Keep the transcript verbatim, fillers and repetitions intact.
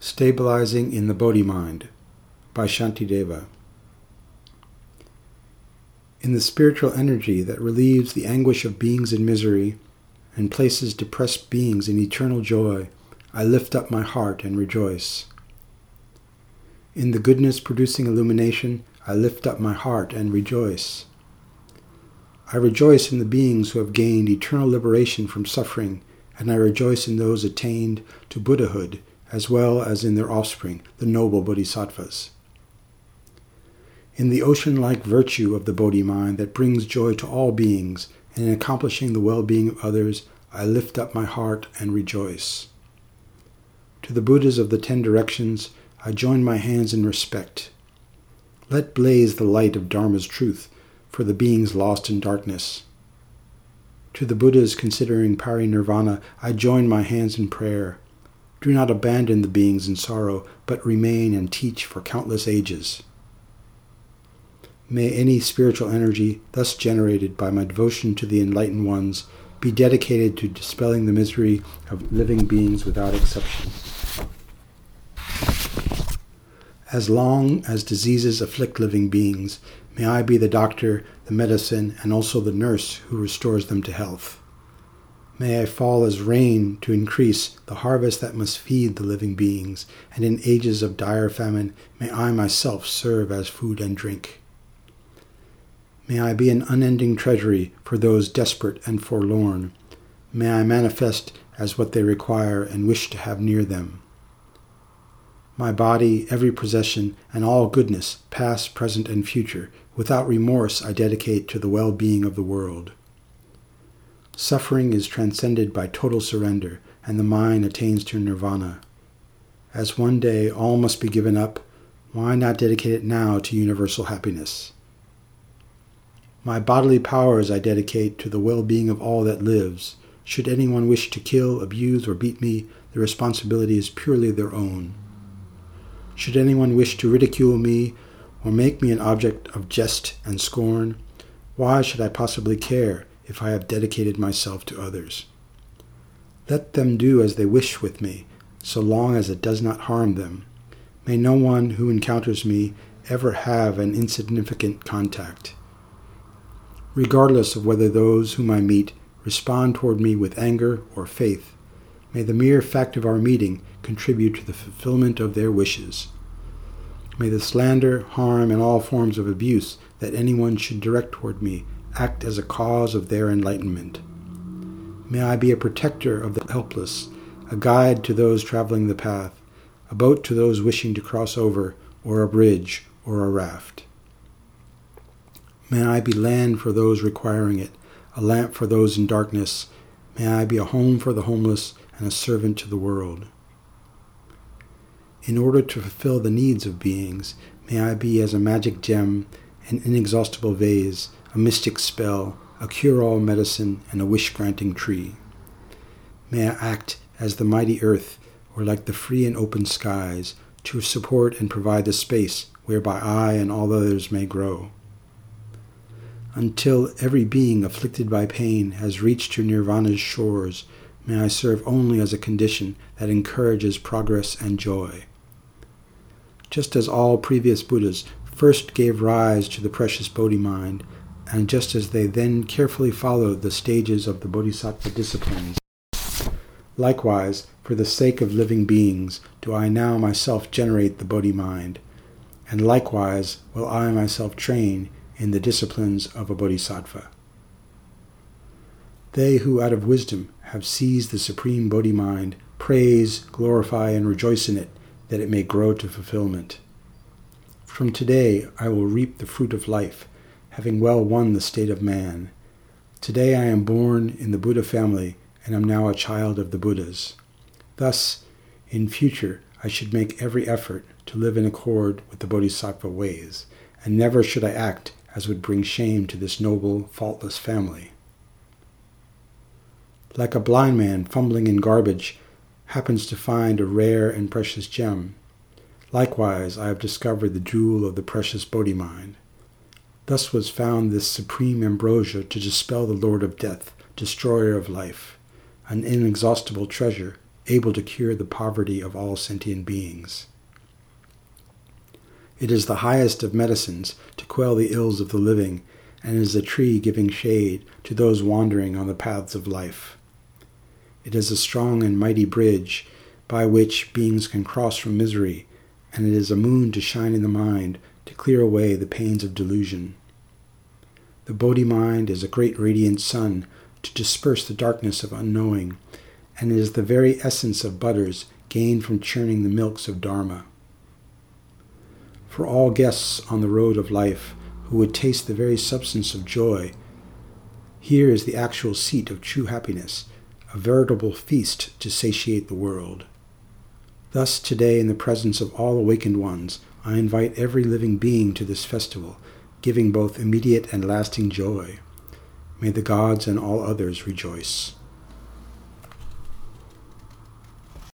Stabilizing in the Bodhi Mind by Shantideva. In the spiritual energy that relieves the anguish of beings in misery and places depressed beings in eternal joy, I lift up my heart and rejoice. In the goodness producing illumination, I lift up my heart and rejoice. I rejoice in the beings who have gained eternal liberation from suffering, and I rejoice in those attained to Buddhahood, as well as in their offspring, the noble bodhisattvas. In the ocean-like virtue of the Bodhi mind that brings joy to all beings, and in accomplishing the well-being of others, I lift up my heart and rejoice. To the Buddhas of the ten directions, I join my hands in respect. Let blaze the light of Dharma's truth for the beings lost in darkness. To the Buddhas considering parinirvana, I join my hands in prayer. Do not abandon the beings in sorrow, but remain and teach for countless ages. May any spiritual energy thus generated by my devotion to the enlightened ones be dedicated to dispelling the misery of living beings without exception. As long as diseases afflict living beings, may I be the doctor, the medicine, and also the nurse who restores them to health. May I fall as rain to increase the harvest that must feed the living beings, and in ages of dire famine, may I myself serve as food and drink. May I be an unending treasury for those desperate and forlorn. May I manifest as what they require and wish to have near them. My body, every possession, and all goodness, past, present, and future, without remorse I dedicate to the well-being of the world. Suffering is transcended by total surrender, and the mind attains to nirvana. As one day all must be given up, why not dedicate it now to universal happiness? My bodily powers I dedicate to the well-being of all that lives. Should anyone wish to kill, abuse, or beat me, the responsibility is purely their own. Should anyone wish to ridicule me, or make me an object of jest and scorn, why should I possibly care if I have dedicated myself to others? Let them do as they wish with me, so long as it does not harm them. May no one who encounters me ever have an insignificant contact. Regardless of whether those whom I meet respond toward me with anger or faith, may the mere fact of our meeting contribute to the fulfillment of their wishes. May the slander, harm, and all forms of abuse that anyone should direct toward me act as a cause of their enlightenment. May I be a protector of the helpless, a guide to those traveling the path, a boat to those wishing to cross over, or a bridge, or a raft. May I be land for those requiring it, a lamp for those in darkness. May I be a home for the homeless and a servant to the world. In order to fulfill the needs of beings, may I be as a magic gem, an inexhaustible vase, a mystic spell, a cure-all medicine, and a wish-granting tree. May I act as the mighty earth, or like the free and open skies, to support and provide the space whereby I and all others may grow. Until every being afflicted by pain has reached to nirvana's shores, may I serve only as a condition that encourages progress and joy. Just as all previous Buddhas first gave rise to the precious Bodhi mind, and just as they then carefully followed the stages of the Bodhisattva disciplines, likewise, for the sake of living beings, do I now myself generate the Bodhi mind, and likewise will I myself train in the disciplines of a Bodhisattva. They who out of wisdom have seized the supreme Bodhi mind praise, glorify, and rejoice in it, that it may grow to fulfillment. From today I will reap the fruit of life, having well won the state of man. Today I am born in the Buddha family, and am now a child of the Buddhas. Thus, in future, I should make every effort to live in accord with the Bodhisattva ways, and never should I act as would bring shame to this noble, faultless family. Like a blind man fumbling in garbage happens to find a rare and precious gem, likewise I have discovered the jewel of the precious Bodhi mind. Thus was found this supreme ambrosia to dispel the Lord of Death, destroyer of life, an inexhaustible treasure, able to cure the poverty of all sentient beings. It is the highest of medicines to quell the ills of the living, and is a tree giving shade to those wandering on the paths of life. It is a strong and mighty bridge by which beings can cross from misery, and it is a moon to shine in the mind to clear away the pains of delusion. The Bodhi mind is a great radiant sun to disperse the darkness of unknowing, and it is the very essence of butters gained from churning the milks of Dharma. For all guests on the road of life who would taste the very substance of joy, here is the actual seat of true happiness, a veritable feast to satiate the world. Thus today, in the presence of all awakened ones, I invite every living being to this festival, giving both immediate and lasting joy. May the gods and all others rejoice.